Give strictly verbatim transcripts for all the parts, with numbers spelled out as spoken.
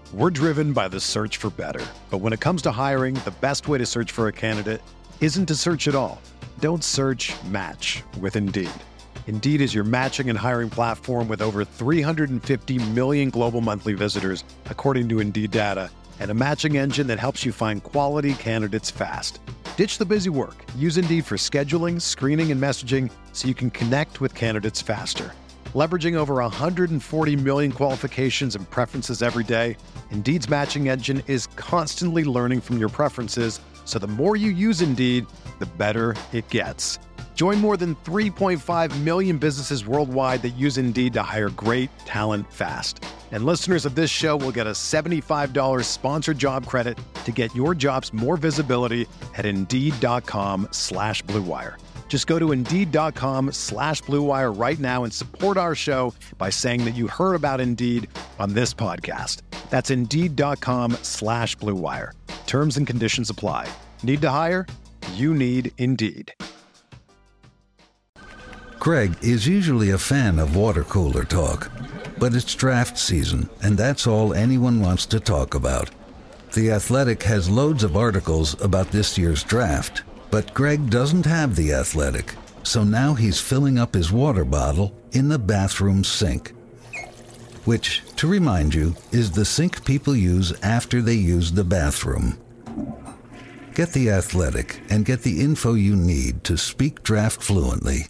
We're driven by the search for better. But when it comes to hiring, the best way to search for a candidate isn't to search at all. Don't search, match with Indeed. Indeed is your matching and hiring platform with over three hundred fifty million global monthly visitors, according to Indeed data, and a matching engine that helps you find quality candidates fast. Ditch the busy work. Use Indeed for scheduling, screening, and messaging so you can connect with candidates faster. Leveraging over one hundred forty million qualifications and preferences every day, Indeed's matching engine is constantly learning from your preferences, so the more you use Indeed, the better it gets. Join more than three point five million businesses worldwide that use Indeed to hire great talent fast. And listeners of this show will get a seventy-five dollars sponsored job credit to get your jobs more visibility at Indeed.com slash Blue Wire. Just go to Indeed.com slash Blue Wire right now and support our show by saying that you heard about Indeed on this podcast. That's Indeed.com slash Blue Wire. Terms and conditions apply. Need to hire? You need Indeed. Greg is usually a fan of water cooler talk, but it's draft season, and that's all anyone wants to talk about. The Athletic has loads of articles about this year's draft, but Greg doesn't have The Athletic, so now he's filling up his water bottle in the bathroom sink. Which, to remind you, is the sink people use after they use the bathroom. Get The Athletic and get the info you need to speak draft fluently.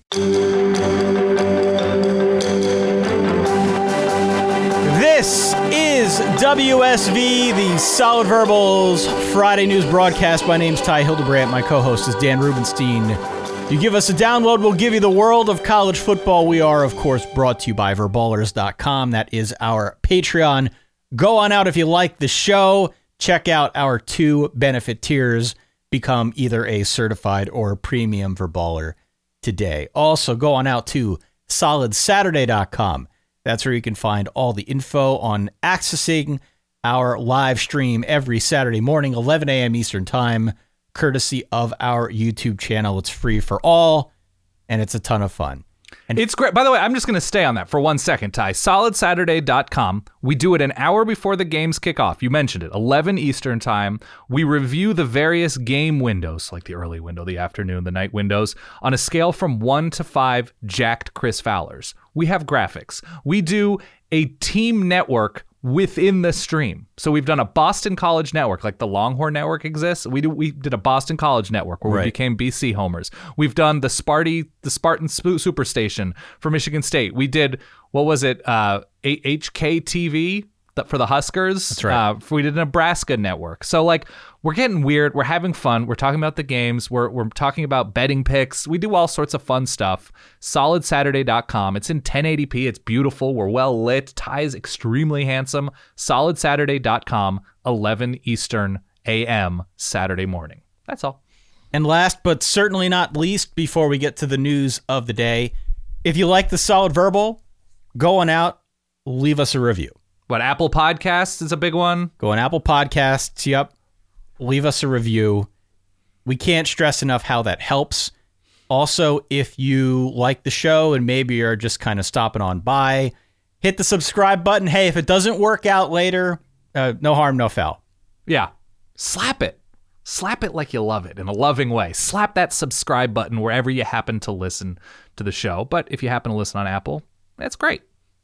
This is W S V, the Solid Verbals Friday news broadcast. My name's Ty Hildebrandt. My co-host is Dan Rubenstein. You give us a download, we'll give you the world of college football. We are, of course, brought to you by Verballers dot com. That is our Patreon. Go on out if you like the show. Check out our two benefit tiers. Become either a certified or a premium Verballer today. Also, go on out to Solid Saturday dot com. That's where you can find all the info on accessing our live stream every Saturday morning, eleven a.m. Eastern Time, courtesy of our YouTube channel. It's free for all, and it's a ton of fun. And it's great. By the way, I'm just going to stay on that for one second, Ty. Solid Saturday dot com. We do it an hour before the games kick off. You mentioned it, eleven Eastern Time. We review the various game windows, like the early window, the afternoon, the night windows, on a scale from one to five jacked Chris Fowlers. We have graphics. We do a team network within the stream. So we've done a Boston College network, like the Longhorn Network exists. We do, we did a Boston College network where right. we became B C homers. We've done the Sparty, the Spartan Superstation for Michigan State. We did, what was it, uh, H K T V for the Huskers. That's right. Uh, we did a Nebraska network. So like, we're getting weird. We're having fun. We're talking about the games. We're we're talking about betting picks. We do all sorts of fun stuff. Solid Saturday dot com. It's in ten eighty p. It's beautiful. We're well lit. Ty is extremely handsome. Solid Saturday dot com, eleven Eastern a m Saturday morning. That's all. And last but certainly not least, before we get to the news of the day, if you like the Solid Verbal, go on out, leave us a review. What, Apple Podcasts is a big one? Go on Apple Podcasts. Yep. Leave us a review. We can't stress enough how that helps. Also, if you like the show and maybe you're just kind of stopping on by, hit the subscribe button. Hey, if it doesn't work out later, uh, no harm, no foul. Yeah. Slap it. Slap it like you love it in a loving way. Slap that subscribe button wherever you happen to listen to the show. But if you happen to listen on Apple, that's great.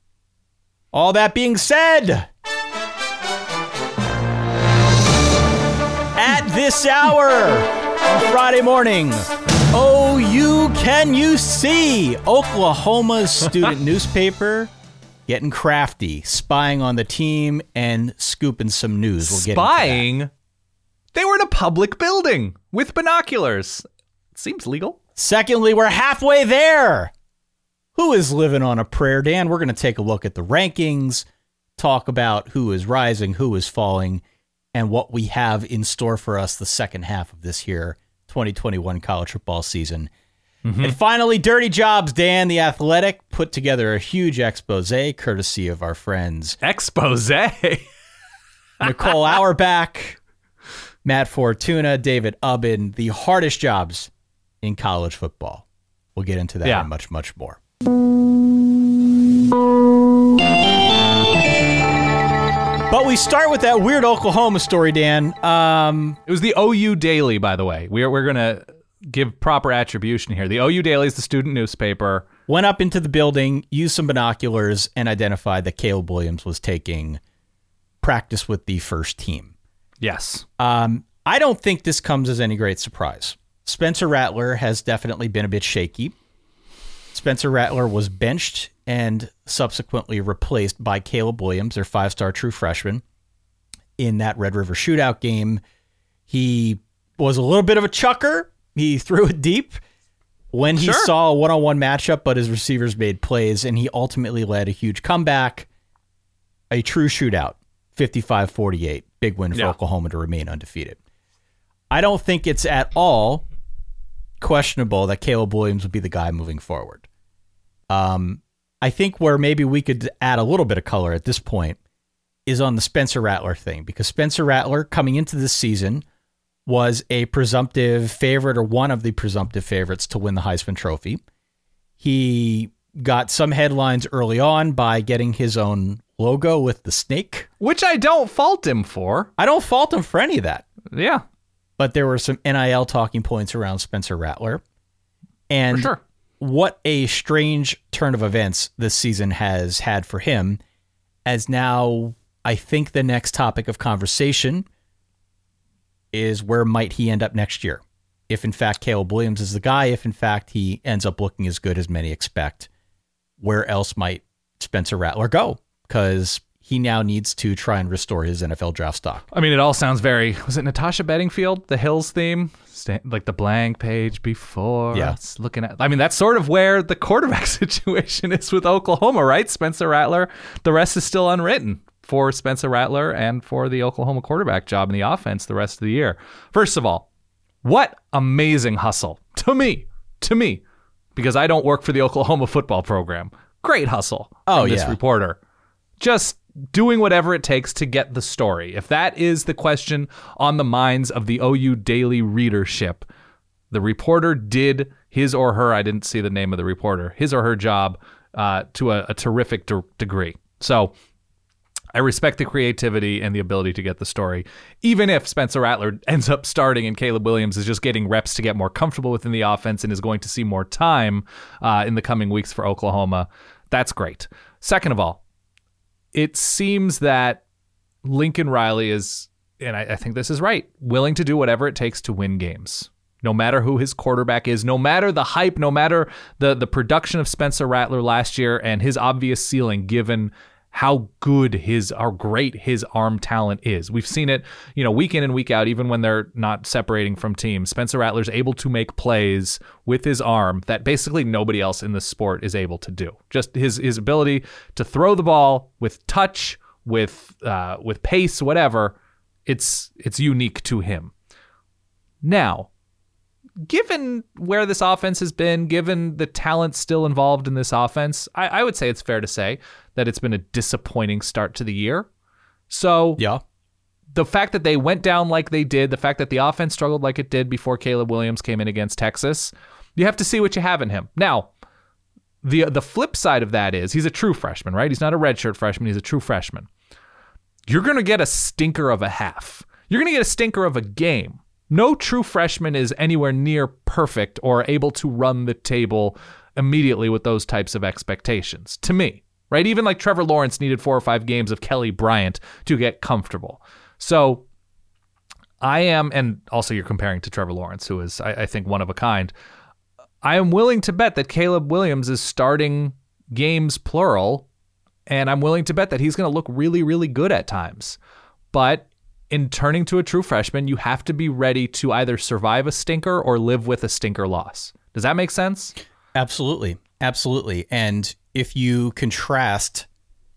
All that being said, at this hour on Friday morning, oh, you can you see Oklahoma's student newspaper getting crafty, spying on the team and scooping some news. We'll get spying? into that. They were in a public building with binoculars. It seems legal. Secondly, we're halfway there. Who is living on a prayer, Dan? We're going to take a look at the rankings, talk about who is rising, who is falling, and what we have in store for us the second half of this year, twenty twenty-one college football season. Mm-hmm. And finally, Dirty Jobs, Dan, The Athletic, put together a huge expose, courtesy of our friends. Expose? Nicole Auerbach, Matt Fortuna, David Ubben, the hardest jobs in college football. We'll get into that yeah. and much, much more. But we start with that weird Oklahoma story, Dan. Um, it was the O U Daily, by the way. We're, we're going to give proper attribution here. The O U Daily is the student newspaper. Went up into the building, used some binoculars, and identified that Caleb Williams was taking practice with the first team. Yes. Um, I don't think this comes as any great surprise. Spencer Rattler has definitely been a bit shaky. Spencer Rattler was benched and subsequently replaced by Caleb Williams, their five-star true freshman, in that Red River Shootout game. He was a little bit of a chucker. He threw it deep when he sure. saw a one-on-one matchup, but his receivers made plays, and he ultimately led a huge comeback, a true shootout, fifty-five forty-eight. Big win for yeah. Oklahoma to remain undefeated. I don't think it's at all questionable that Caleb Williams would be the guy moving forward. Um, I think where maybe we could add a little bit of color at this point is on the Spencer Rattler thing, because Spencer Rattler coming into this season was a presumptive favorite, or one of the presumptive favorites to win the Heisman Trophy. He got some headlines early on by getting his own logo with the snake, which I don't fault him for. I don't fault him for any of that. Yeah. But there were some N I L talking points around Spencer Rattler. And for sure. What a strange turn of events this season has had for him, as now I think the next topic of conversation is where might he end up next year? If in fact Caleb Williams is the guy, if in fact he ends up looking as good as many expect, where else might Spencer Rattler go? Because he now needs to try and restore his N F L draft stock. I mean, it all sounds very, was it Natasha Bedingfield, the Hills theme? Like the blank page before yeah. us looking at, I mean, that's sort of where the quarterback situation is with Oklahoma, right? Spencer Rattler, the rest is still unwritten for Spencer Rattler and for the Oklahoma quarterback job in the offense the rest of the year. First of all, what amazing hustle to me, to me, because I don't work for the Oklahoma football program. Great hustle oh, from this yeah. reporter. Just doing whatever it takes to get the story. If that is the question on the minds of the O U Daily readership, the reporter did his or her, I didn't see the name of the reporter, his or her job uh, to a, a terrific de- degree. So I respect the creativity and the ability to get the story. Even if Spencer Rattler ends up starting and Caleb Williams is just getting reps to get more comfortable within the offense and is going to see more time uh, in the coming weeks for Oklahoma, that's great. Second of all, it seems that Lincoln Riley is, and I, I think this is right, willing to do whatever it takes to win games. No matter who his quarterback is, no matter the hype, no matter the, the production of Spencer Rattler last year and his obvious ceiling given how good his, or great his arm talent is. We've seen it, you know, week in and week out, even when they're not separating from teams. Spencer Rattler's able to make plays with his arm that basically nobody else in the sport is able to do. Just his his ability to throw the ball with touch, with uh, with pace, whatever. It's it's unique to him. Now, given where this offense has been, given the talent still involved in this offense, I, I would say it's fair to say that it's been a disappointing start to the year. So yeah, the fact that they went down like they did, the fact that the offense struggled like it did before Caleb Williams came in against Texas, you have to see what you have in him. Now, the the flip side of that is he's a true freshman, right? He's not a redshirt freshman. He's a true freshman. You're going to get a stinker of a half. You're going to get a stinker of a game. No true freshman is anywhere near perfect or able to run the table immediately with those types of expectations, to me, right? Even like Trevor Lawrence needed four or five games of Kelly Bryant to get comfortable. So I am, and also you're comparing to Trevor Lawrence, who is, I, I think, one of a kind. I am willing to bet that Caleb Williams is starting games plural, and I'm willing to bet that he's going to look really, really good at times. But in turning to a true freshman, you have to be ready to either survive a stinker or live with a stinker loss. Does that make sense? Absolutely. Absolutely. And if you contrast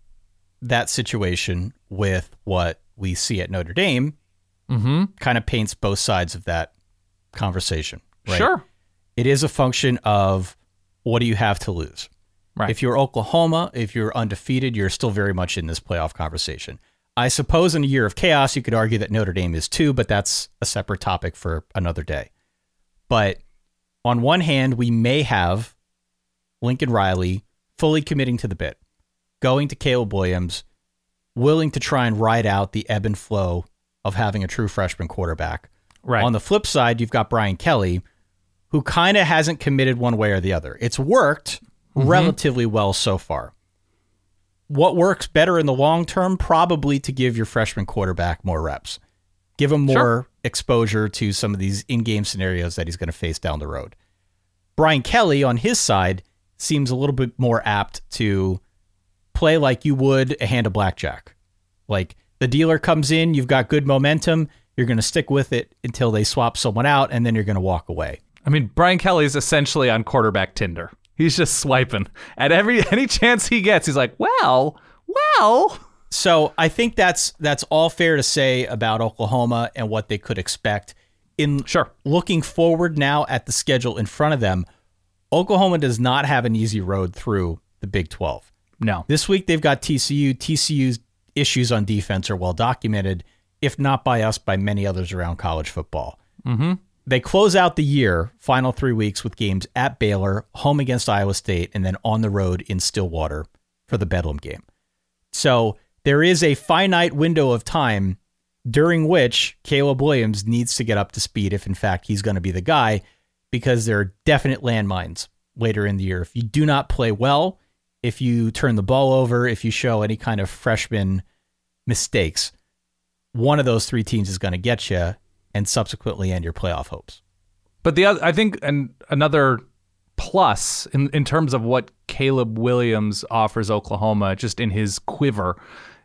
that situation with what we see at Notre Dame, mm-hmm. kind of paints both sides of that conversation. Right? Sure. It is a function of what do you have to lose? Right. If you're Oklahoma, if you're undefeated, you're still very much in this playoff conversation. I suppose in a year of chaos, you could argue that Notre Dame is too, but that's a separate topic for another day. But on one hand, we may have Lincoln Riley fully committing to the bit, going to Caleb Williams, willing to try and ride out the ebb and flow of having a true freshman quarterback. Right. On the flip side, you've got Brian Kelly, who kind of hasn't committed one way or the other. It's worked mm-hmm. relatively well so far. What works better in the long term? Probably to give your freshman quarterback more reps. Give him more sure. exposure to some of these in-game scenarios that he's going to face down the road. Brian Kelly, on his side, seems a little bit more apt to play like you would a hand of blackjack. Like, the dealer comes in, you've got good momentum, you're going to stick with it until they swap someone out, and then you're going to walk away. I mean, Brian Kelly is essentially on quarterback Tinder. He's just swiping. At every any chance he gets, he's like, well, well. So I think that's that's all fair to say about Oklahoma and what they could expect. In sure. Looking forward now at the schedule in front of them, Oklahoma does not have an easy road through the Big twelve. No. This week they've got T C U. T C U's issues on defense are well documented, if not by us, by many others around college football. Mm-hmm. They close out the year, final three weeks, with games at Baylor, home against Iowa State, and then on the road in Stillwater for the Bedlam game. So there is a finite window of time during which Caleb Williams needs to get up to speed if, in fact, he's going to be the guy, because there are definite landmines later in the year. If you do not play well, if you turn the ball over, if you show any kind of freshman mistakes, one of those three teams is going to get you and subsequently end your playoff hopes. But the other, I think, and another plus in, in terms of what Caleb Williams offers Oklahoma, just in his quiver,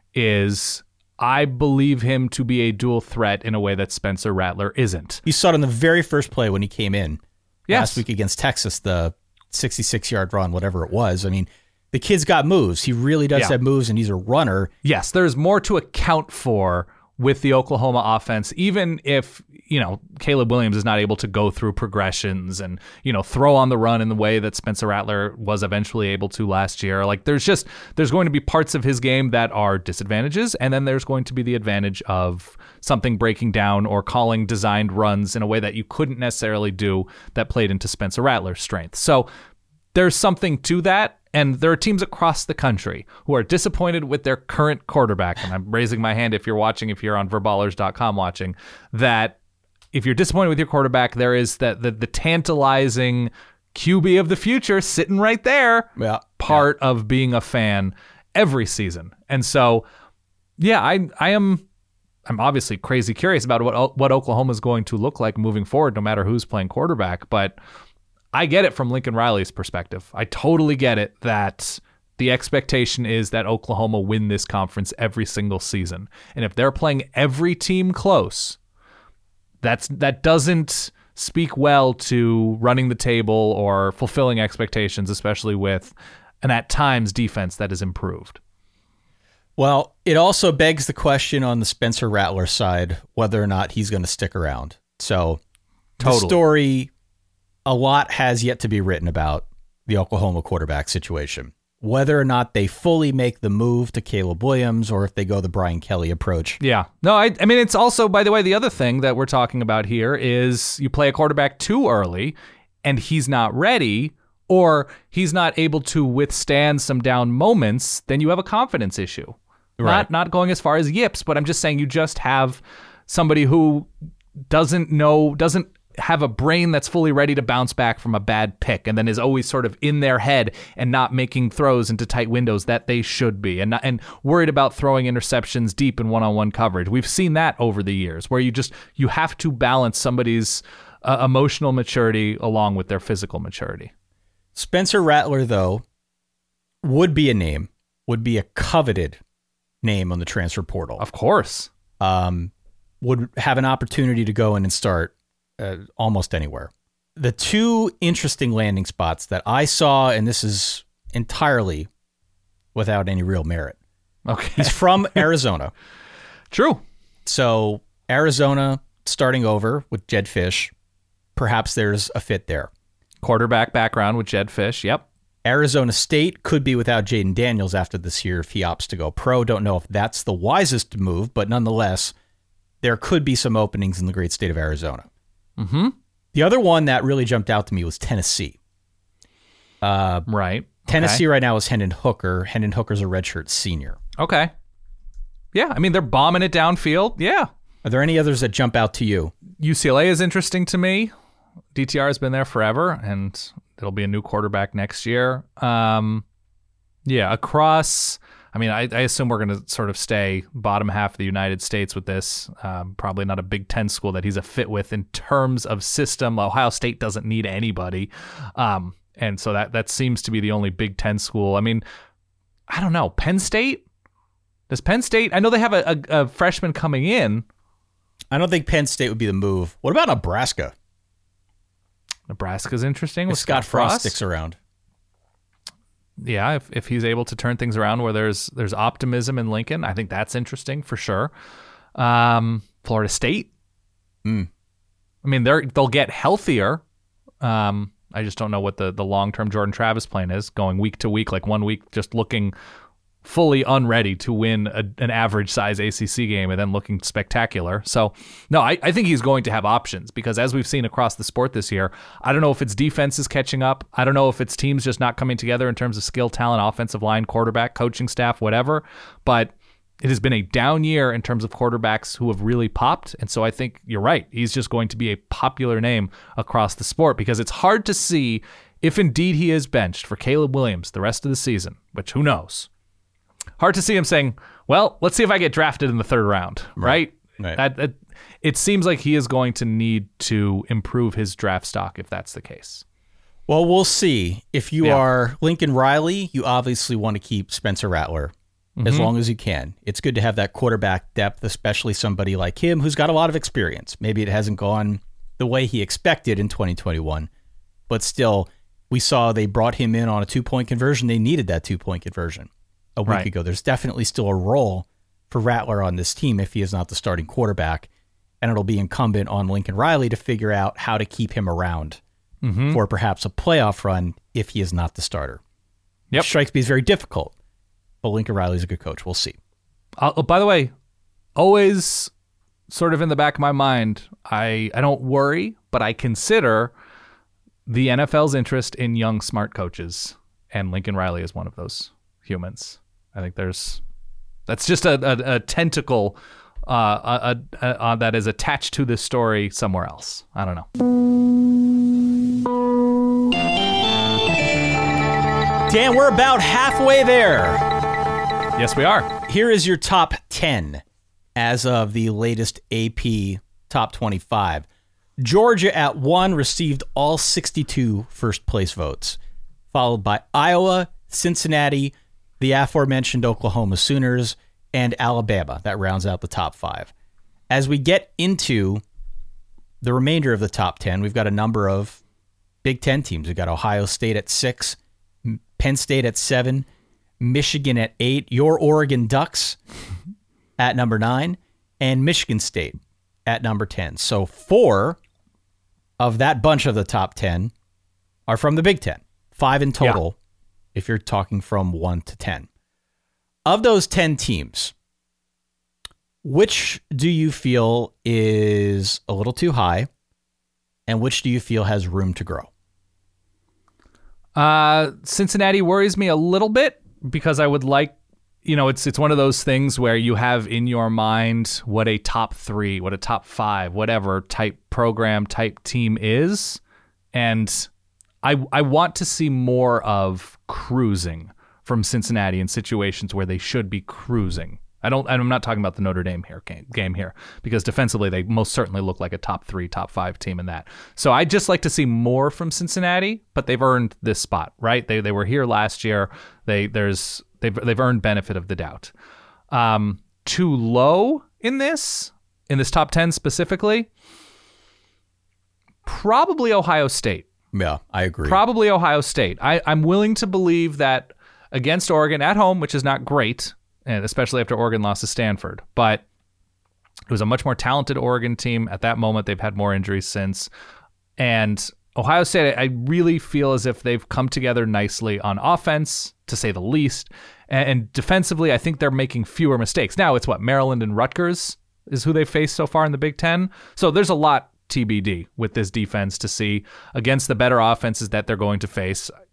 is I believe him to be a dual threat in a way that Spencer Rattler isn't. You saw it on the very first play when he came in yes. last week against Texas, the sixty-six yard run, whatever it was. I mean, the kid's got moves. He really does yeah. have moves, and he's a runner. Yes, there's more to account for with the Oklahoma offense, even if, you know, Caleb Williams is not able to go through progressions and, you know, throw on the run in the way that Spencer Rattler was eventually able to last year. Like, there's just, there's going to be parts of his game that are disadvantages, and then there's going to be the advantage of something breaking down or calling designed runs in a way that you couldn't necessarily do that played into Spencer Rattler's strength. So there's something to that. And there are teams across the country who are disappointed with their current quarterback. And I'm raising my hand if you're watching, if you're on verballers dot com watching, that if you're disappointed with your quarterback, there is that the, the tantalizing Q B of the future sitting right there, yeah. part yeah. of being a fan every season. And so, yeah, I I am I'm obviously crazy curious about what what Oklahoma is going to look like moving forward, no matter who's playing quarterback. But I get it from Lincoln Riley's perspective. I totally get it that the expectation is that Oklahoma win this conference every single season. And if they're playing every team close, that's that doesn't speak well to running the table or fulfilling expectations, especially with an at times defense that is improved. Well, it also begs the question on the Spencer Rattler side whether or not he's going to stick around. So totally. The story, a lot has yet to be written about the Oklahoma quarterback situation. Whether or not they fully make the move to Caleb Williams or if they go the Brian Kelly approach. Yeah. No, I, I mean, it's also, by the way, the other thing that we're talking about here is you play a quarterback too early and he's not ready, or he's not able to withstand some down moments, then you have a confidence issue. Right. Not not going as far as yips, but I'm just saying you just have somebody who doesn't know, doesn't have a brain that's fully ready to bounce back from a bad pick, and then is always sort of in their head and not making throws into tight windows that they should be, and not, and worried about throwing interceptions deep in one-on-one coverage. We've seen that over the years, where you just you have to balance somebody's uh, emotional maturity along with their physical maturity. Spencer Rattler, though, would be a name, would be a coveted name on the transfer portal. Of course. Um, would have an opportunity to go in and start Uh, almost anywhere. The two interesting landing spots that I saw, and this is entirely without any real merit. Okay. He's from Arizona. True. So Arizona starting over with Jedd Fisch. Perhaps there's a fit there. Quarterback background with Jedd Fisch. Yep. Arizona State could be without Jaden Daniels after this year if he opts to go pro. Don't know if that's the wisest move, but nonetheless, there could be some openings in the great state of Arizona. Mm-hmm. The other one that really jumped out to me was Tennessee. Uh, right. Tennessee okay. right now is Hendon Hooker. Hendon Hooker's a redshirt senior. Okay. Yeah, I mean, they're bombing it downfield. Yeah. Are there any others that jump out to you? U C L A is interesting to me. D T R has been there forever, and it'll be a new quarterback next year. Um, yeah, across, I mean, I, I assume we're going to sort of stay bottom half of the United States with this. Um, probably not a Big Ten school that he's a fit with in terms of system. Ohio State doesn't need anybody. Um, and so that, that seems to be the only Big Ten school. I mean, I don't know. Penn State? Does Penn State? I know they have a, a, a freshman coming in. I don't think Penn State would be the move. What about Nebraska? Nebraska's interesting If with Scott Scott Frost Frost sticks around. Yeah, if if he's able to turn things around where there's there's optimism in Lincoln, I think that's interesting for sure. Um, Florida State. Mm. I mean, they're they'll get healthier. Um, I just don't know what the the long term Jordan Travis plan is, going week to week, like one week just looking fully unready to win a, an average size A C C game and then looking spectacular. So, no, I, I think he's going to have options because as we've seen across the sport this year, I don't know if it's defense is catching up. I don't know if it's teams just not coming together in terms of skill, talent, offensive line, quarterback, coaching staff, whatever. But it has been a down year in terms of quarterbacks who have really popped. And so I think you're right. He's just going to be a popular name across the sport because it's hard to see if indeed he is benched for Caleb Williams the rest of the season, which who knows? Hard to see him saying, well, let's see if I get drafted in the third round, right? Right. That, that, it seems like he is going to need to improve his draft stock if that's the case. Well, we'll see. If you Yeah. are Lincoln Riley, you obviously want to keep Spencer Rattler as Mhm. long as you can. It's good to have that quarterback depth, especially somebody like him who's got a lot of experience. Maybe it hasn't gone the way he expected in twenty twenty-one, but still, we saw they brought him in on a two-point conversion. They needed that two-point conversion a week Right. ago. There's definitely still a role for Rattler on this team if he is not the starting quarterback, and it'll be incumbent on Lincoln Riley to figure out how to keep him around Mm-hmm. for perhaps a playoff run if he is not the starter. Yep. Which strikes me as very difficult, but Lincoln Riley's a good coach. We'll see. Uh, oh, by the way, always sort of in the back of my mind, I, I don't worry, but I consider the N F L's interest in young, smart coaches, and Lincoln Riley is one of those humans. I think there's that's just a, a, a tentacle uh, a, a, a, that is attached to this story somewhere else. I don't know. Dan, we're about halfway there. Yes, we are. Here is your top ten as of the latest A P Top twenty-five. Georgia at one received all sixty-two first place votes, followed by Iowa, Cincinnati, the aforementioned Oklahoma Sooners, and Alabama. That rounds out the top five. As we get into the remainder of the top ten, we've got a number of Big Ten teams. We've got Ohio State at six, Penn State at seven, Michigan at eight, your Oregon Ducks at number nine, and Michigan State at number ten. So four of that bunch of the top ten are from the Big Ten. Five in total, if you're talking from one to ten. Of those ten teams, which do you feel is a little too high, and which do you feel has room to grow? Uh, Cincinnati worries me a little bit because I would like, you know, it's it's one of those things where you have in your mind what a top three, what a top five, whatever type program, type team is. And I I want to see more of cruising from Cincinnati in situations where they should be cruising. I don't, I'm not talking about the Notre Dame here game, game here because defensively they most certainly look like a top three, top five team in that. So I'd just like to see more from Cincinnati, but they've earned this spot, right? They they were here last year. They there's they've they've earned benefit of the doubt. Um, too low in this in this top ten specifically, probably Ohio State. Yeah, I agree. Probably Ohio State. I, I'm willing to believe that against Oregon at home, which is not great, and especially after Oregon lost to Stanford, but it was a much more talented Oregon team at that moment. They've had more injuries since. And Ohio State, I really feel as if they've come together nicely on offense, to say the least. And, and defensively, I think they're making fewer mistakes. Now it's what, Maryland and Rutgers is who they faced so far in the Big Ten. So there's a lot T B D with this defense to see against the better offenses that they're going to face.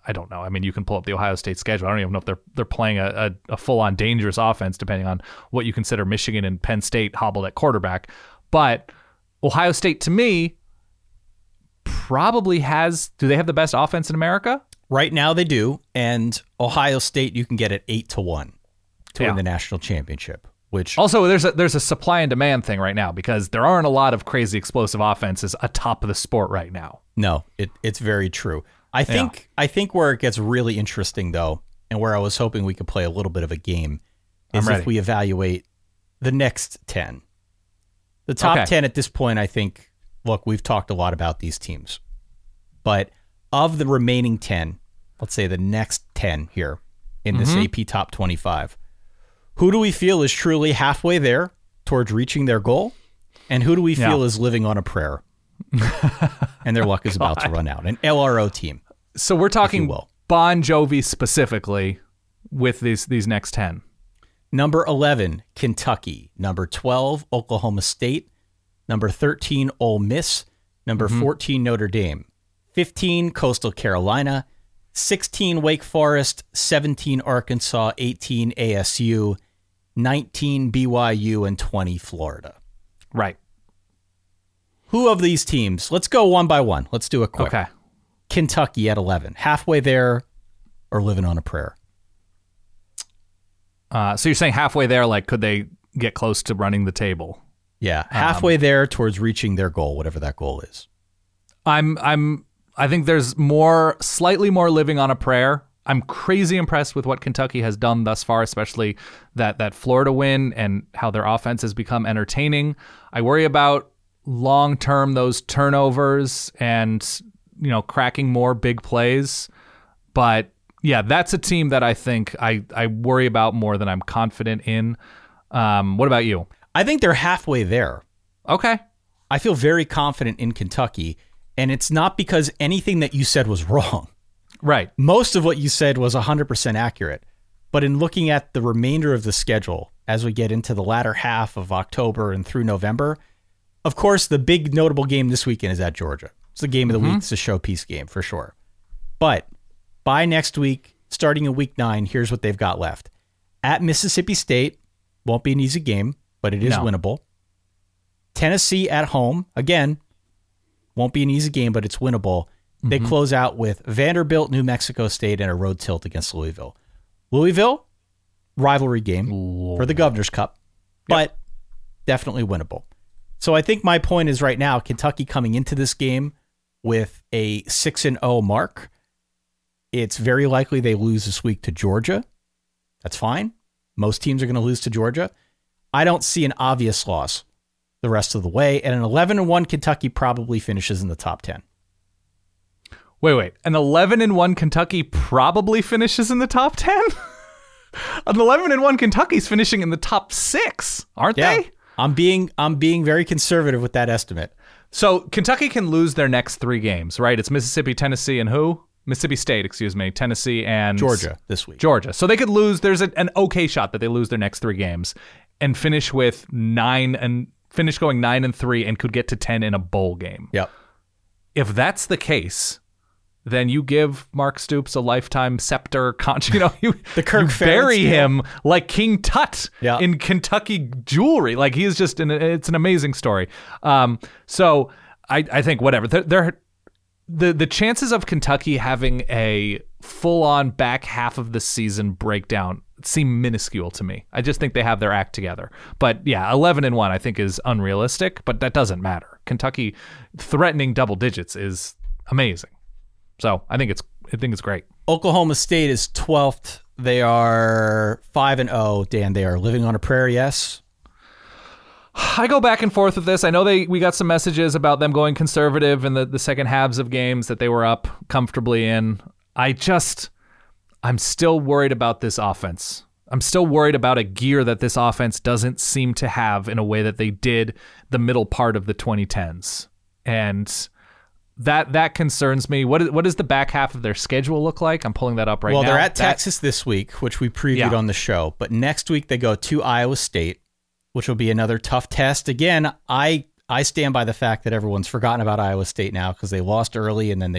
I don't know. I mean, you can pull up the Ohio State schedule. I don't even know if they're they're playing a, a, a full-on dangerous offense, depending on what you consider Michigan and Penn State hobbled at quarterback. But Ohio State, to me, probably has, do they have the best offense in America? Right now they do, and Ohio State you can get at eight to one to Yeah. win the national championship. Which Also, there's a there's a supply and demand thing right now because there aren't a lot of crazy explosive offenses atop of the sport right now. no, it, it's very true. I think I think where it gets really interesting though, and where I was hoping we could play a little bit of a game, is I'm ready. if we evaluate the next ten. The top Okay. ten at this point, I think. Look, we've talked a lot about these teams, but of the remaining ten, let's say the next ten here in this Mm-hmm. A P Top twenty-five, who do we feel is truly halfway there towards reaching their goal? And who do we feel Yeah. is living on a prayer? And their luck is about to run out. An L R O team. So we're talking will. Bon Jovi specifically with these these next ten. Number eleven, Kentucky. Number twelve, Oklahoma State. Number thirteen, Ole Miss. Number fourteen, Notre Dame. fifteen, Coastal Carolina. sixteen, Wake Forest. seventeen, Arkansas. eighteen, A S U. nineteen, B Y U. And twenty, Florida. Right. Who of these teams? Let's go one by one. Let's do it quick. Okay. Kentucky at eleven. Halfway there or living on a prayer? Uh, so you're saying halfway there, like could they get close to running the table? Yeah, halfway there towards reaching their goal, whatever that goal is. I'm I'm I think there's more slightly more living on a prayer. I'm crazy impressed with what Kentucky has done thus far, especially that that Florida win and how their offense has become entertaining. I worry about long term those turnovers and you know cracking more big plays. But yeah, that's a team that I think I, I worry about more than I'm confident in. Um, what about you? I think they're halfway there. Okay. I feel very confident in Kentucky, and it's not because anything that you said was wrong. Right. Most of what you said was one hundred percent accurate. But in looking at the remainder of the schedule, as we get into the latter half of October and through November, of course, the big notable game this weekend is at Georgia. It's the game of the week. It's a showpiece game for sure. But by next week, starting in week nine, here's what they've got left. At Mississippi State, won't be an easy game, but it is No. winnable. Tennessee at home, again, won't be an easy game, but it's winnable. They close out with Vanderbilt, New Mexico State, and a road tilt against Louisville. Louisville, rivalry game for the Governor's Cup, but definitely winnable. So I think my point is right now, Kentucky coming into this game with a six and oh mark. It's very likely they lose this week to Georgia. That's fine. Most teams are going to lose to Georgia. I don't see an obvious loss the rest of the way, and an eleven and one Kentucky probably finishes in the top ten. Wait, wait. An eleven and one Kentucky probably finishes in the top ten? An eleven and one Kentucky's finishing in the top six, aren't Yeah. they? I'm being I'm being very conservative with that estimate. So Kentucky can lose their next three games, right? It's Mississippi, Tennessee, and who? Mississippi State, excuse me, Tennessee, and Georgia this week. Georgia. So they could lose. There's a, an okay shot that they lose their next three games and finish with nine and finish going nine and three and could get to ten in a bowl game. Yep. If that's the case, then you give Mark Stoops a lifetime scepter. Con- you know, you, The Kirk you Ferentz bury deal. him like King Tut Yeah. in Kentucky jewelry. Like he is just an. It's an amazing story. Um, so I, I think whatever. They're, they're the the chances of Kentucky having a full on back half of the season breakdown seem minuscule to me. I just think they have their act together. But yeah, eleven and one I think is unrealistic, but that doesn't matter. Kentucky threatening double digits is amazing. So I think it's I think it's great. Oklahoma State is twelfth. They are five and oh. Dan, they are living on a prayer. Yes. I go back and forth with this. I know they we got some messages about them going conservative in the, the second halves of games that they were up comfortably in. I just I'm still worried about this offense. I'm still worried about a gear that this offense doesn't seem to have in a way that they did the middle part of the twenty tens. And that that concerns me. What is, what does the back half of their schedule look like? I'm pulling that up right well, now. they're at That- Texas this week, which we previewed Yeah. on the show. But next week they go to Iowa State, which will be another tough test. Again, I I stand by the fact that everyone's forgotten about Iowa State now because they lost early and then they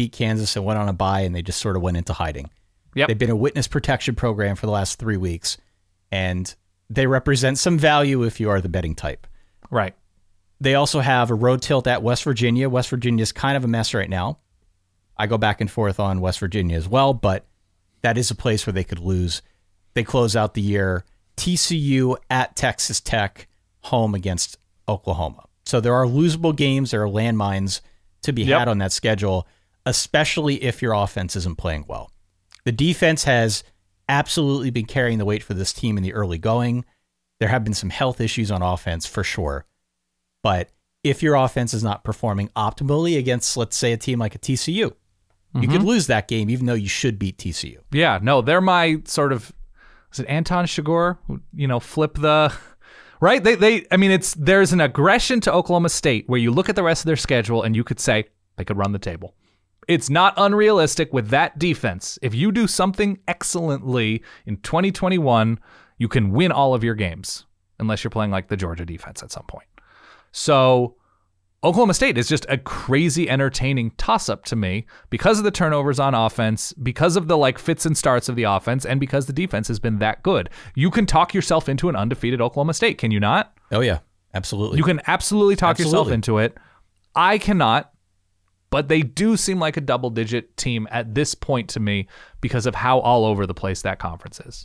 beat Kansas and went on a bye, and they just sort of went into hiding. Yep. They've been a witness protection program for the last three weeks, and they represent some value if you are the betting type. Right. They also have a road tilt at West Virginia. West Virginia is kind of a mess right now. I go back and forth on West Virginia as well, but that is a place where they could lose. They close out the year. T C U at Texas Tech, home against Oklahoma. So there are losable games. There are landmines to be Yep. had on that schedule, especially if your offense isn't playing well. The defense has absolutely been carrying the weight for this team in the early going. There have been some health issues on offense for sure. But if your offense is not performing optimally against, let's say, a team like a T C U, you could lose that game even though you should beat T C U. Yeah, no, they're my sort of, is it Anton Chigurh? You know, flip the, right? They, they, I mean, it's, there's an aggression to Oklahoma State where you look at the rest of their schedule and you could say they could run the table. It's not unrealistic with that defense. If you do something excellently in twenty twenty-one, you can win all of your games, unless you're playing like the Georgia defense at some point. So Oklahoma State is just a crazy entertaining toss-up to me because of the turnovers on offense, because of the like fits and starts of the offense, and because the defense has been that good. You can talk yourself into an undefeated Oklahoma State, can you not? Oh, yeah, absolutely. You can absolutely talk Absolutely. yourself into it. I cannot, but they do seem like a double-digit team at this point to me because of how all over the place that conference is.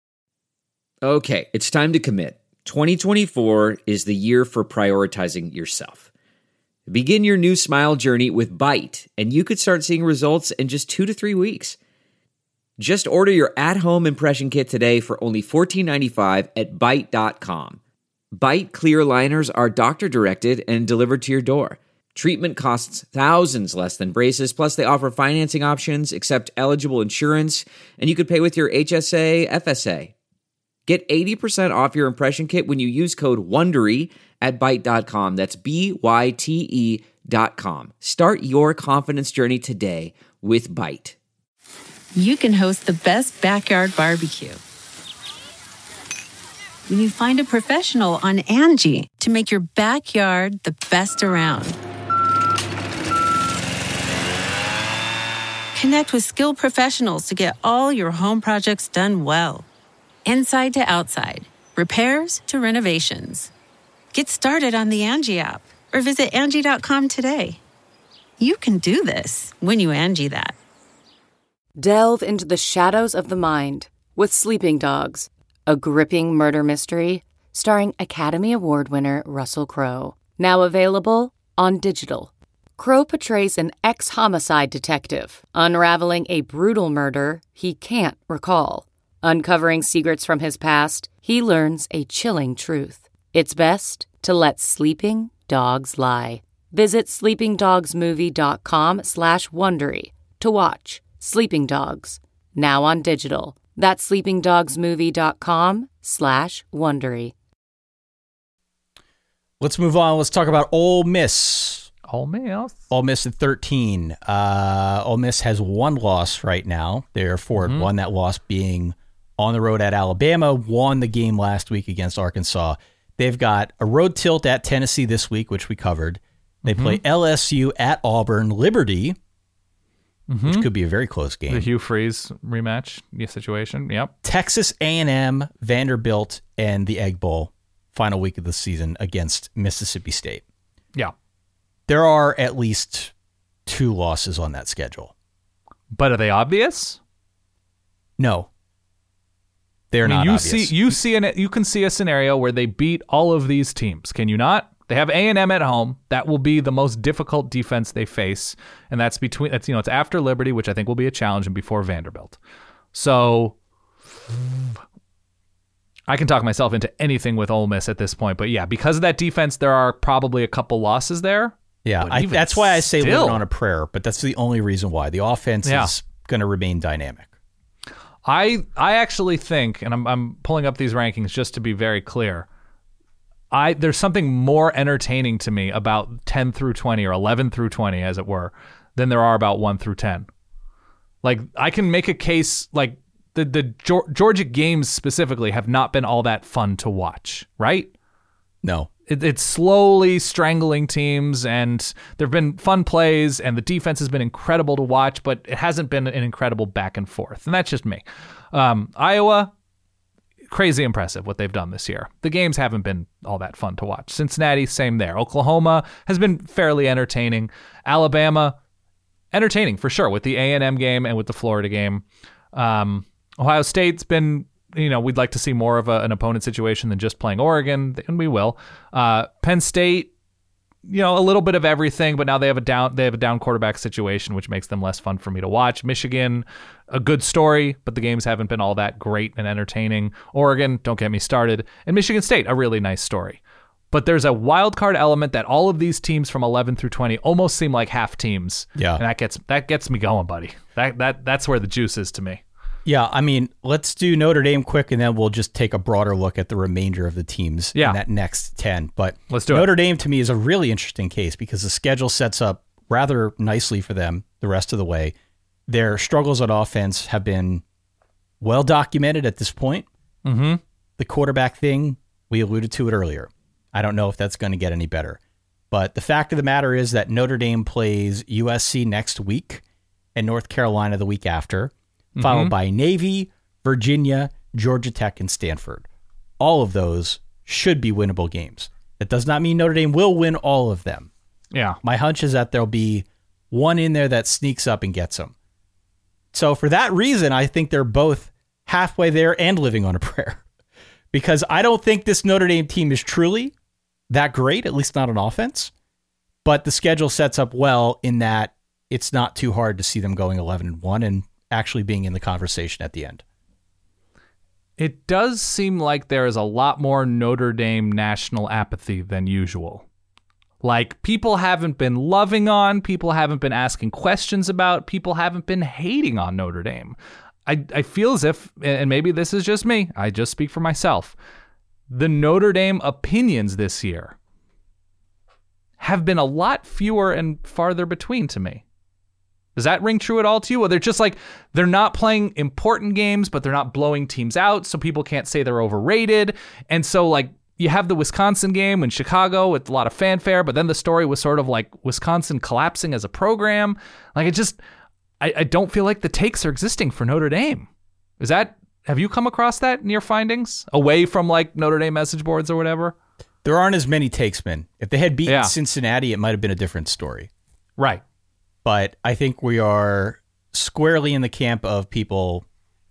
Okay, it's time to commit. twenty twenty-four is the year for prioritizing yourself. Begin your new smile journey with Byte, and you could start seeing results in just two to three weeks. Just order your at-home impression kit today for only fourteen ninety-five at Byte dot com. Byte clear liners are doctor-directed and delivered to your door. Treatment costs thousands less than braces, plus they offer financing options, accept eligible insurance, and you could pay with your H S A, F S A. Get eighty percent off your impression kit when you use code WONDERY at Byte dot com. That's B Y T E dot com. Start your confidence journey today with Byte. You can host the best backyard barbecue when you find a professional on Angie to make your backyard the best around. Connect with skilled professionals to get all your home projects done well. Inside to outside, repairs to renovations. Get started on the Angie app or visit Angie dot com today. You can do this when you Angie that. Delve into the shadows of the mind with Sleeping Dogs, a gripping murder mystery starring Academy Award winner Russell Crowe. Now available on digital. Crowe portrays an ex-homicide detective unraveling a brutal murder he can't recall. Uncovering secrets from his past, he learns a chilling truth. It's best to let sleeping dogs lie. Visit sleepingdogsmovie.com slash Wondery to watch Sleeping Dogs, now on digital. That's sleepingdogsmovie.com slash Wondery. Let's move on. Let's talk about Ole Miss. Ole Miss. Ole Miss at thirteen. Uh, Ole Miss has one loss right now. They're four and one. That loss being on the road at Alabama. Won the game last week against Arkansas. They've got a road tilt at Tennessee this week, which we covered. They mm-hmm. play L S U at Auburn, Liberty, mm-hmm. which could be a very close game. The Hugh Freeze rematch situation. Yep. Texas A and M, Vanderbilt, and the Egg Bowl, final week of the season against Mississippi State. Yeah. There are at least two losses on that schedule. But are they obvious? No. They're I mean, not you obvious. See, you, see an, you can see a scenario where they beat all of these teams. Can you not? They have A and M at home. That will be the most difficult defense they face. And that's between, that's, you know, it's after Liberty, which I think will be a challenge, and before Vanderbilt. So I can talk myself into anything with Ole Miss at this point. But yeah, because of that defense, there are probably a couple losses there. Yeah, I, that's why I say still, living on a prayer, but that's the only reason why. The offense yeah. is going to remain dynamic. I I actually think, and I'm I'm pulling up these rankings just to be very clear, I there's something more entertaining to me about ten through twenty, or eleven through twenty, as it were, than there are about one through ten. Like, I can make a case, like, the, the Georgia games specifically have not been all that fun to watch, right? No. it, it's slowly strangling teams, and there have been fun plays, and the defense has been incredible to watch, but it hasn't been an incredible back and forth, and that's just me. Um, Iowa, crazy impressive what they've done this year. The games haven't been all that fun to watch. Cincinnati, same there. Oklahoma has been fairly entertaining. Alabama, entertaining for sure with the A and M game and with the Florida game. Um, Ohio State's been, you know, we'd like to see more of a, an opponent situation than just playing Oregon, and we will. Uh, Penn State, you know, a little bit of everything, but now they have a down they have a down quarterback situation, which makes them less fun for me to watch. Michigan, a good story, but the games haven't been all that great and entertaining. Oregon, don't get me started. And Michigan State, a really nice story. But there's a wild card element that all of these teams from eleven through twenty almost seem like half teams. Yeah. And that gets that gets me going, buddy. That that that's where the juice is to me. Yeah, I mean, let's do Notre Dame quick, and then we'll just take a broader look at the remainder of the teams yeah. in that next ten. But let's do Notre it. Dame, to me, is a really interesting case because the schedule sets up rather nicely for them the rest of the way. Their struggles on offense have been well documented at this point. Mm-hmm. The quarterback thing, we alluded to it earlier. I don't know if that's going to get any better. But the fact of the matter is that Notre Dame plays U S C next week and North Carolina the week after, followed mm-hmm. by Navy, Virginia, Georgia Tech, and Stanford. All of those should be winnable games. That does not mean Notre Dame will win all of them. Yeah. My hunch is that there'll be one in there that sneaks up and gets them. So for that reason, I think they're both halfway there and living on a prayer. Because I don't think this Notre Dame team is truly that great, at least not on offense. But the schedule sets up well in that it's not too hard to see them going eleven and one and actually being in the conversation at the end. It does seem like there is a lot more Notre Dame national apathy than usual. Like, people haven't been loving on, people haven't been asking questions about, people haven't been hating on Notre Dame. I, I feel as if, and maybe this is just me, I just speak for myself, the Notre Dame opinions this year have been a lot fewer and farther between to me. Does that ring true at all to you? Well, they're just like, they're not playing important games, but they're not blowing teams out, so people can't say they're overrated. And so, like, you have the Wisconsin game in Chicago with a lot of fanfare, but then the story was sort of like Wisconsin collapsing as a program. Like, it just, I, I don't feel like the takes are existing for Notre Dame. Is that, have you come across that in your findings? Away from, like, Notre Dame message boards or whatever? There aren't as many takes, man. If they had beaten yeah. Cincinnati, it might have been a different story. Right. But I think we are squarely in the camp of people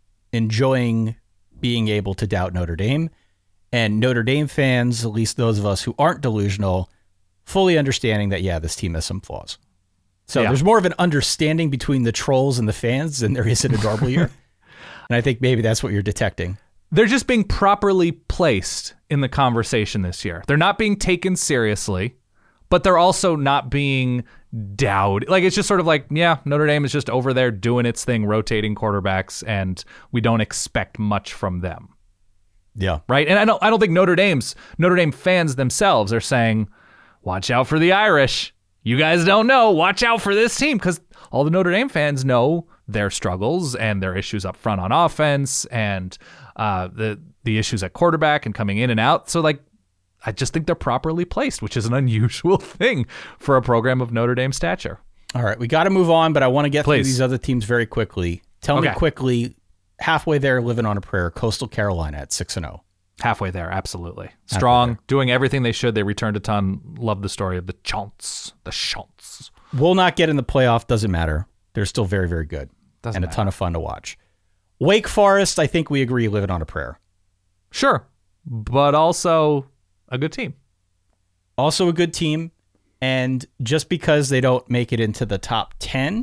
enjoying being able to doubt Notre Dame. And Notre Dame fans, at least those of us who aren't delusional, fully understanding that, yeah, this team has some flaws. So yeah. there's more of an understanding between the trolls and the fans than there is in a Darble year. And I think maybe that's what you're detecting. They're just being properly placed in the conversation this year. They're not being taken seriously, but they're also not being doubted. Like, it's just sort of like, yeah, Notre Dame is just over there doing its thing, rotating quarterbacks, and we don't expect much from them. Yeah. Right? And I don't I don't think Notre Dame's Notre Dame fans themselves are saying, watch out for the Irish. You guys don't know. Watch out for this team, because all the Notre Dame fans know their struggles and their issues up front on offense and uh, the the issues at quarterback and coming in and out. So, like, I just think they're properly placed, which is an unusual thing for a program of Notre Dame stature. All right, we got to move on, but I want to get Please. through these other teams very quickly. Tell okay. me quickly, halfway there, living on a prayer, Coastal Carolina at six and oh. Halfway there, absolutely. Strong, doing everything they should. They returned a ton. Love the story of the Chants, the Chants. Will not get in the playoff, doesn't matter. They're still very, very good Doesn't and matter. a ton of fun to watch. Wake Forest, I think we agree, living on a prayer. Sure, but also a good team. Also a good team, and just because they don't make it into the top ten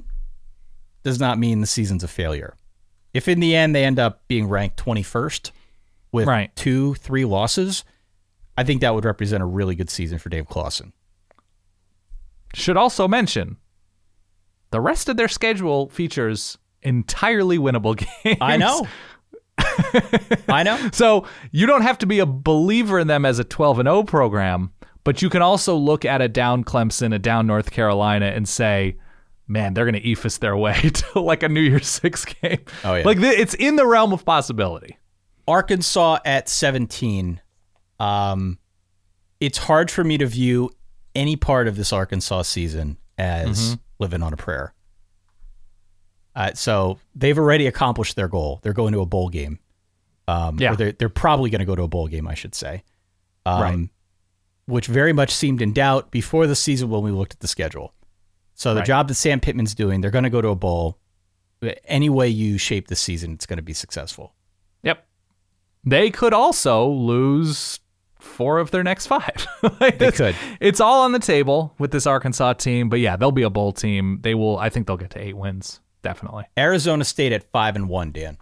does not mean the season's a failure. If in the end they end up being ranked twenty-first with right. two, three losses, I think that would represent a really good season for Dave Clawson. Should also mention, the rest of their schedule features entirely winnable games. I know. I know. So you don't have to be a believer in them as a twelve and oh program, but you can also look at a down Clemson, a down North Carolina, and say, man, they're going to E F S their way to like a New Year's Six game. Oh, yeah. Like, th- it's in the realm of possibility. Arkansas at seventeen. Um, it's hard for me to view any part of this Arkansas season as mm-hmm. living on a prayer. Uh, so they've already accomplished their goal. They're going to a bowl game. Um, yeah. Or they're, they're probably going to go to a bowl game, I should say. Um, right. Which very much seemed in doubt before the season when we looked at the schedule. So the right. job that Sam Pittman's doing, they're going to go to a bowl. Any way you shape the season, it's going to be successful. Yep. They could also lose four of their next five. like they could. It's all on the table with this Arkansas team. But yeah, they'll be a bowl team. They will. I think they'll get to eight wins. Definitely. Arizona State at five and one, Dan.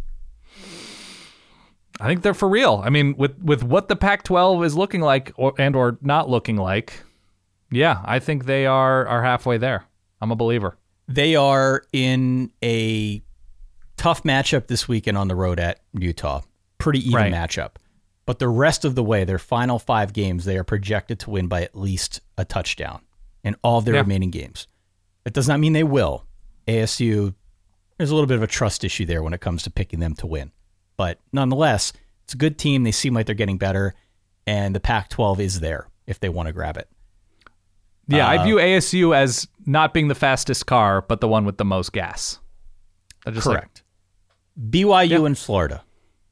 I think they're for real. I mean, with, with what the Pac twelve is looking like or, and or not looking like, yeah, I think they are are halfway there. I'm a believer. They are in a tough matchup this weekend on the road at Utah. Pretty even right. matchup. But the rest of the way, their final five games, they are projected to win by at least a touchdown in all of their yeah. remaining games. It does not mean they will. A S U, there's a little bit of a trust issue there when it comes to picking them to win. But nonetheless, it's a good team. They seem like they're getting better, and the Pac twelve is there if they want to grab it. Yeah, uh, I view A S U as not being the fastest car, but the one with the most gas. Just correct. Like, B Y U yeah. and Florida.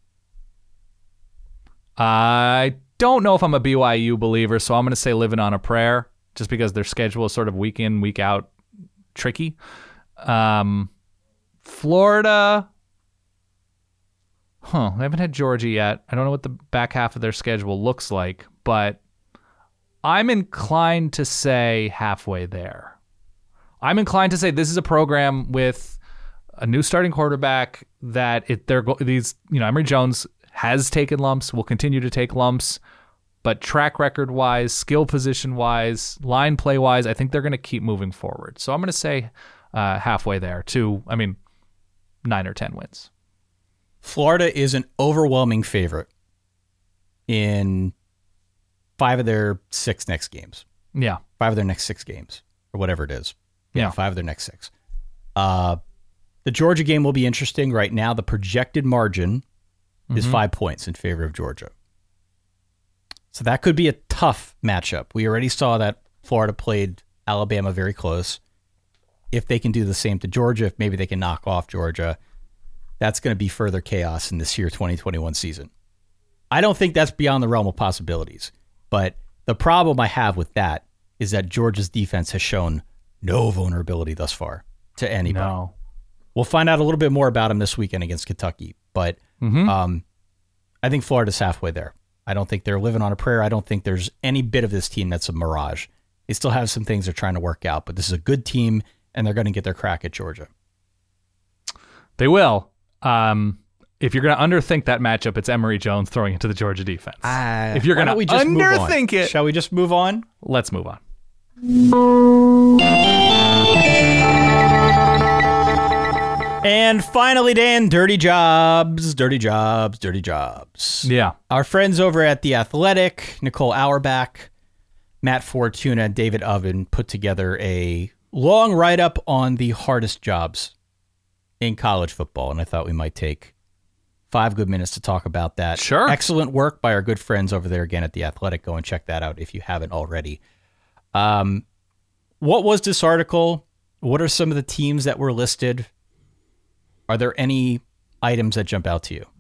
I don't know if I'm a B Y U believer, so I'm going to say living on a prayer, just because their schedule is sort of week in, week out tricky. Um, Florida, huh, they haven't had Georgia yet. I don't know what the back half of their schedule looks like, but I'm inclined to say halfway there. I'm inclined to say this is a program with a new starting quarterback that it they're these, you know, Emory Jones has taken lumps, will continue to take lumps, but track record wise, skill position wise, line play wise, I think they're going to keep moving forward. So I'm going to say uh, halfway there to, I mean, nine or ten wins. Florida is an overwhelming favorite in five of their six next games. Yeah. Five of their next six games, or whatever it is. Yeah, yeah. Five of their next six. Uh, the Georgia game will be interesting. Right now, the projected margin mm-hmm. is five points in favor of Georgia. So that could be a tough matchup. We already saw that Florida played Alabama very close. If they can do the same to Georgia, if maybe they can knock off Georgia, that's going to be further chaos in this year twenty twenty-one season. I don't think that's beyond the realm of possibilities. But the problem I have with that is that Georgia's defense has shown no vulnerability thus far to anybody. No. We'll find out a little bit more about them this weekend against Kentucky. But mm-hmm. um, I think Florida's halfway there. I don't think they're living on a prayer. I don't think there's any bit of this team that's a mirage. They still have some things they're trying to work out, but this is a good team, and they're going to get their crack at Georgia. They will. Um, if you're going to underthink that matchup, it's Emory Jones throwing it to the Georgia defense. Uh, if you're going to underthink it. Shall we just move on? Let's move on. And finally, Dan, dirty jobs, dirty jobs, dirty jobs. Yeah. Our friends over at The Athletic, Nicole Auerbach, Matt Fortuna, David Oven, put together a long write-up on the hardest jobs in college football, and I thought we might take five good minutes to talk about that. Sure. Excellent work by our good friends over there again at The Athletic. Go and check that out if you haven't already. Um, what was this article? What are some of the teams that were listed? Are there any items that jump out to you?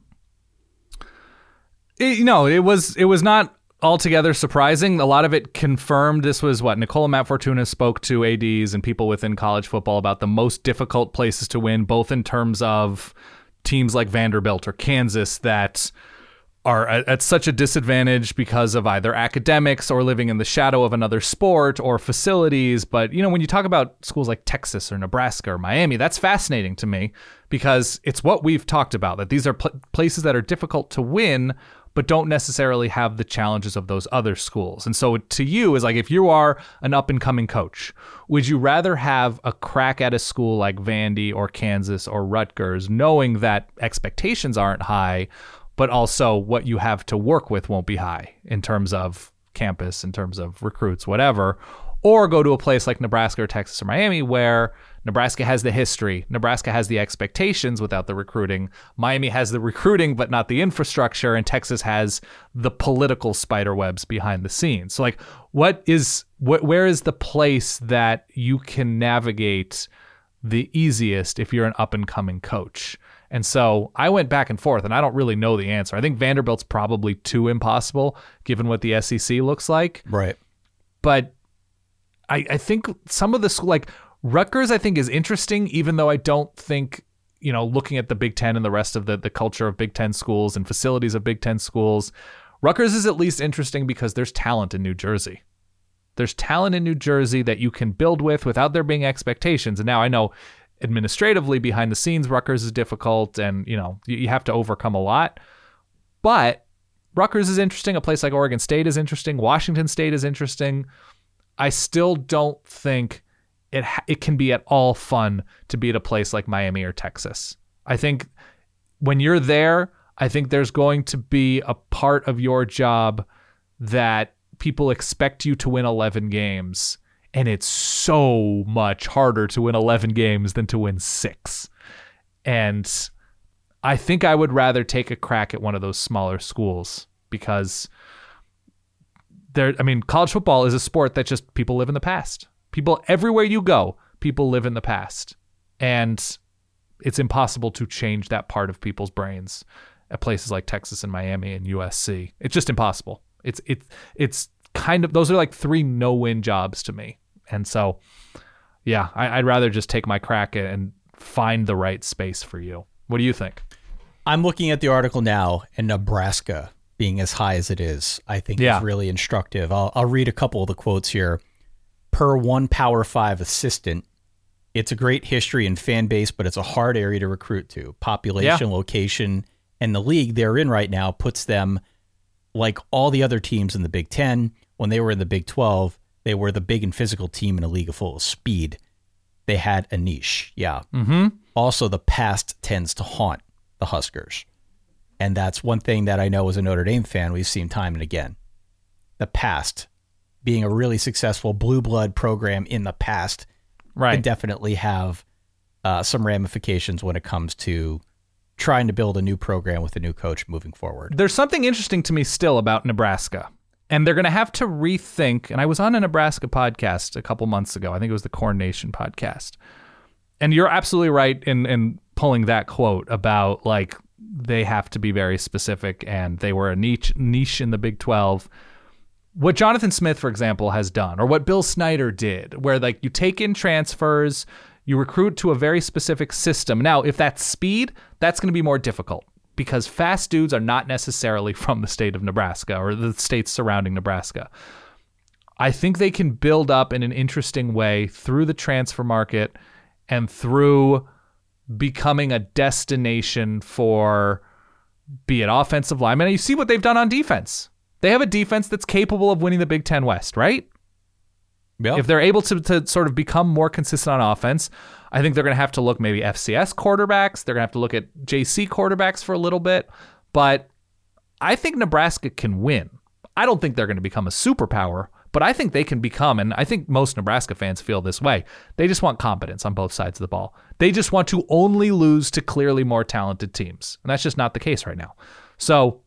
It, you know, it was it was not altogether surprising. A lot of it confirmed. This was what Nicole and Matt Fortuna spoke to A Ds and people within college football about the most difficult places to win, both in terms of teams like Vanderbilt or Kansas that are at, at such a disadvantage because of either academics or living in the shadow of another sport or facilities. But, you know, when you talk about schools like Texas or Nebraska or Miami, that's fascinating to me because it's what we've talked about, that these are pl- places that are difficult to win, but don't necessarily have the challenges of those other schools. And so to you is like, if you are an up and coming coach, would you rather have a crack at a school like Vandy or Kansas or Rutgers, knowing that expectations aren't high, but also what you have to work with won't be high in terms of campus, in terms of recruits, whatever? or go to a place like Nebraska or Texas or Miami where Nebraska has the history, Nebraska has the expectations without the recruiting, Miami has the recruiting but not the infrastructure, and Texas has the political spider webs behind the scenes. So like, what is wh- where is the place that you can navigate the easiest if you're an up and coming coach? And so I went back and forth, and I don't really know the answer. I think Vanderbilt's probably too impossible given what the S E C looks like. Right. But I, I think some of the school, like Rutgers, I think is interesting, even though I don't think, you know, looking at the Big Ten and the rest of the, the culture of Big Ten schools and facilities of Big Ten schools, Rutgers is at least interesting because there's talent in New Jersey. There's talent in New Jersey that you can build with without there being expectations. And now I know administratively behind the scenes, Rutgers is difficult and, you know, you, you have to overcome a lot. But Rutgers is interesting. A place like Oregon State is interesting. Washington State is interesting. I still don't think it ha- it can be at all fun to be at a place like Miami or Texas. I think when you're there, I think there's going to be a part of your job that people expect you to win eleven games. And it's so much harder to win eleven games than to win six. And I think I would rather take a crack at one of those smaller schools because there, I mean, college football is a sport that just people live in the past. People, everywhere you go, people live in the past. And it's impossible to change that part of people's brains at places like Texas and Miami and U S C. It's just impossible. It's, it's, it's, kind of, those are like three no-win jobs to me. And so, yeah, I, I'd rather just take my crack at and find the right space for you. What do you think? I'm looking at the article now, and Nebraska being as high as it is, I think yeah. is really instructive. I'll, I'll read a couple of the quotes here. Per one Power Five assistant, it's a great history and fan base, but it's a hard area to recruit to. Population, yeah. location, and the league they're in right now puts them like all the other teams in the Big Ten. When they were in the Big twelve, they were the big and physical team in a league full of speed. They had a niche. Yeah. Mm-hmm. Also, the past tends to haunt the Huskers. And that's one thing that I know as a Notre Dame fan, we've seen time and again. The past, being a really successful blue blood program in the past, right, can definitely have uh, some ramifications when it comes to trying to build a new program with a new coach moving forward. There's something interesting to me still about Nebraska. And they're going to have to rethink. And I was on a Nebraska podcast a couple months ago. I think it was the Corn Nation podcast. And you're absolutely right in, in pulling that quote about like they have to be very specific and they were a niche niche in the Big twelve. What Jonathan Smith, for example, has done, or what Bill Snyder did, where like you take in transfers, you recruit to a very specific system. Now, if that's speed, that's going to be more difficult, because fast dudes are not necessarily from the state of Nebraska or the states surrounding Nebraska. I think they can build up in an interesting way through the transfer market and through becoming a destination for, be it offensive linemen. And you see what they've done on defense. They have a defense that's capable of winning the Big Ten West, right? Yep. If they're able to, to sort of become more consistent on offense, I think they're going to have to look maybe F C S quarterbacks. They're going to have to look at J C quarterbacks for a little bit. But I think Nebraska can win. I don't think they're going to become a superpower, but I think they can become, and I think most Nebraska fans feel this way, they just want competence on both sides of the ball. They just want to only lose to clearly more talented teams. And that's just not the case right now. So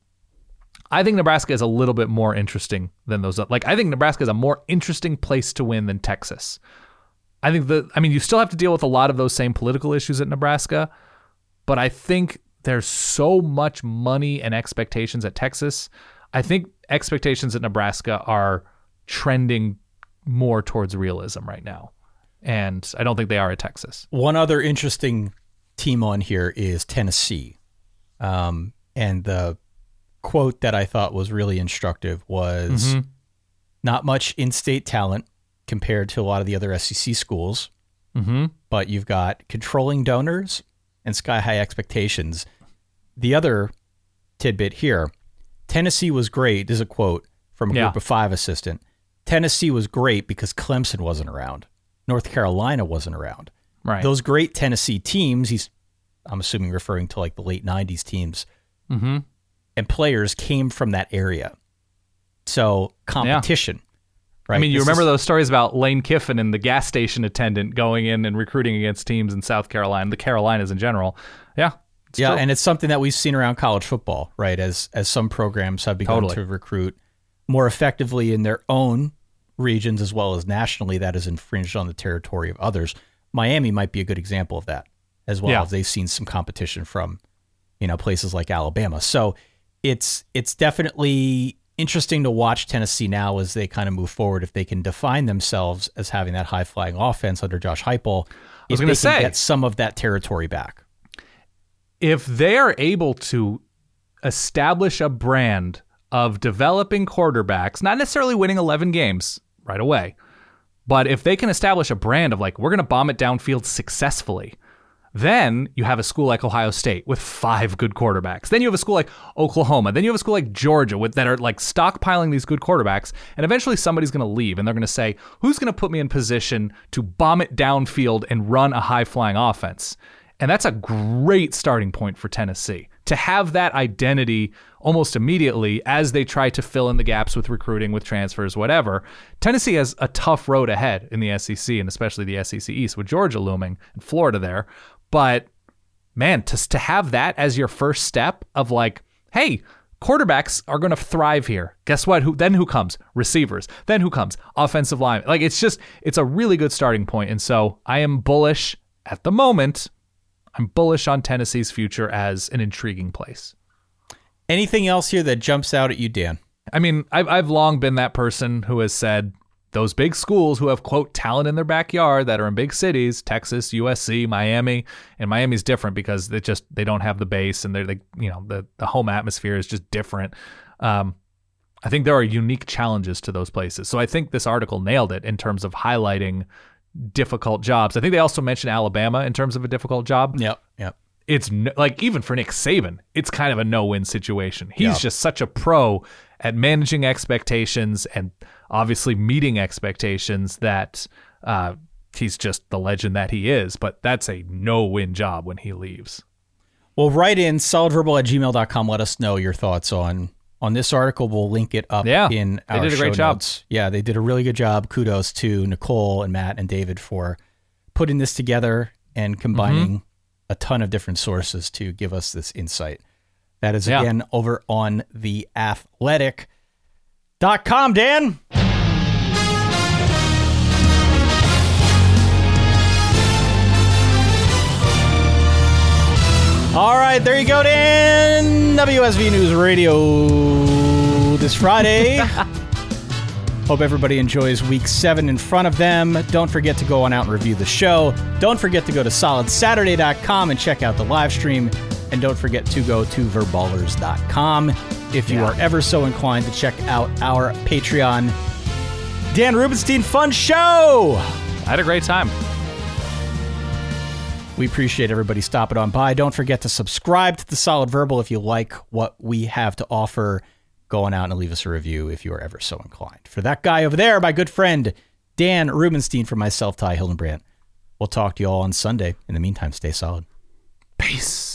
I think Nebraska is a little bit more interesting than those. Like, I think Nebraska is a more interesting place to win than Texas. I think the, I mean, you still have to deal with a lot of those same political issues at Nebraska, but I think there's so much money and expectations at Texas. I think expectations at Nebraska are trending more towards realism right now. And I don't think they are at Texas. One other interesting team on here is Tennessee. Um, and the quote that I thought was really instructive was mm-hmm. not much in-state talent compared to a lot of the other S E C schools, mm-hmm. but you've got controlling donors and sky-high expectations. The other tidbit here, Tennessee was great. This is a quote from a yeah. group of five assistant. Tennessee was great because Clemson wasn't around. North Carolina wasn't around. Right. Those great Tennessee teams, he's, I'm assuming referring to like the late nineties teams, mm-hmm. and players came from that area. So competition, Right? I mean, you This remember is- those stories about Lane Kiffin and the gas station attendant going in and recruiting against teams in South Carolina, the Carolinas in general. Yeah. It's yeah, true. and it's something that we've seen around college football, right? As as some programs have begun Totally. to recruit more effectively in their own regions as well as nationally, that is infringed on the territory of others. Miami might be a good example of that as well. Yeah. If they've seen some competition from, you know, places like Alabama. So it's it's definitely interesting to watch Tennessee now as they kind of move forward. If they can define themselves as having that high flying offense under Josh Heupel, I was if gonna they say- can get some of that territory back. If they are able to establish a brand of developing quarterbacks, not necessarily winning eleven games right away, but if they can establish a brand of like, we're going to bomb it downfield successfully, then you have a school like Ohio State with five good quarterbacks. Then you have a school like Oklahoma. Then you have a school like Georgia with that are like stockpiling these good quarterbacks. And eventually somebody's going to leave and they're going to say, who's going to put me in position to bomb it downfield and run a high flying offense? And that's a great starting point for Tennessee to have that identity almost immediately as they try to fill in the gaps with recruiting, with transfers, whatever. Tennessee has a tough road ahead in the S E C and especially the S E C East with Georgia looming and Florida there. But man, to, to have that as your first step of like, hey, quarterbacks are going to thrive here. Guess what? Who then who comes? Receivers. Then who comes? Offensive line. Like it's just, it's a really good starting point. And so I am bullish at the moment. I'm bullish on Tennessee's future as an intriguing place. Anything else here that jumps out at you, Dan? I mean, I've, I've long been that person who has said those big schools who have, quote, talent in their backyard that are in big cities, Texas, U S C, Miami, and Miami's different because they just, they don't have the base and they're, they, you know, the, the home atmosphere is just different. Um, I think there are unique challenges to those places. So I think this article nailed it in terms of highlighting difficult jobs. I think they also mentioned Alabama in terms of a difficult job. Yep, yep. It's no, like even for Nick Saban, it's kind of a no-win situation. He's Yeah. just such a pro at managing expectations and obviously meeting expectations that uh, he's just the legend that he is. But that's a no-win job when he leaves. Well, write in solidverbal at gmail dot com. Let us know your thoughts on on this article. We'll link it up Yeah, in they our did a great show job. notes. Yeah, they did a really good job. Kudos to Nicole and Matt and David for putting this together and combining Mm-hmm. a ton of different sources to give us this insight. That is, Yeah. again, over on the athletic dot com, Dan. All right, there you go, Dan. W S V News Radio this Friday. Hope everybody enjoys week seven in front of them. Don't forget to go on out and review the show. Don't forget to go to solid saturday dot com and check out the live stream. And don't forget to go to verballers dot com if you Yeah. are ever so inclined to check out our Patreon. Dan Rubenstein Fun Show. I had a great time. We appreciate everybody stopping on by. Don't forget to subscribe to The Solid Verbal if you like what we have to offer. Go on out and leave us a review if you are ever so inclined. For that guy over there, my good friend, Dan Rubenstein, for myself, Ty Hildenbrandt. We'll talk to you all on Sunday. In the meantime, stay solid. Peace.